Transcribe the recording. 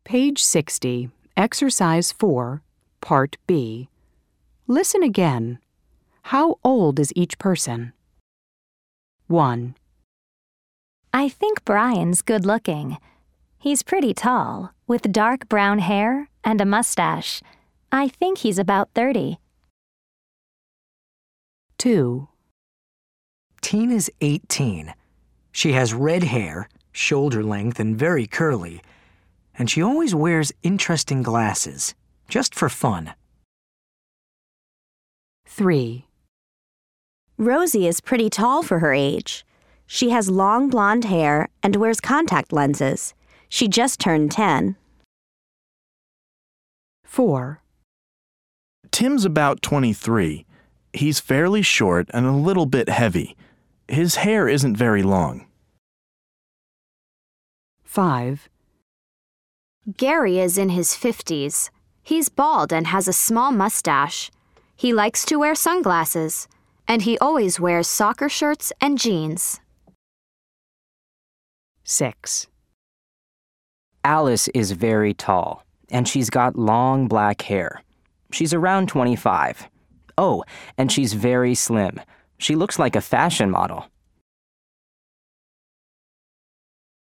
Page 60, Exercise 4, Part B. Listen again. How old is each person? 1, I think Brian's good-looking. He's pretty tall, with dark brown hair and a mustache. I think he's about 30. 2, Tina's 18. She has red hair, shoulder length, and very curly. And she always wears interesting glasses, just for fun. 3, Rosie is pretty tall for her age. She has long blonde hair and wears contact lenses. She just turned 10. 4, Tim's about 23. He's fairly short and a little bit heavy. His hair isn't very long. 5, Gary is in his 50s. He's bald and has a small mustache. He likes to wear sunglasses, and he always wears soccer shirts and jeans. 6, Alice is very tall, and she's got long black hair. She's around 25. Oh, and she's very slim. She looks like a fashion model.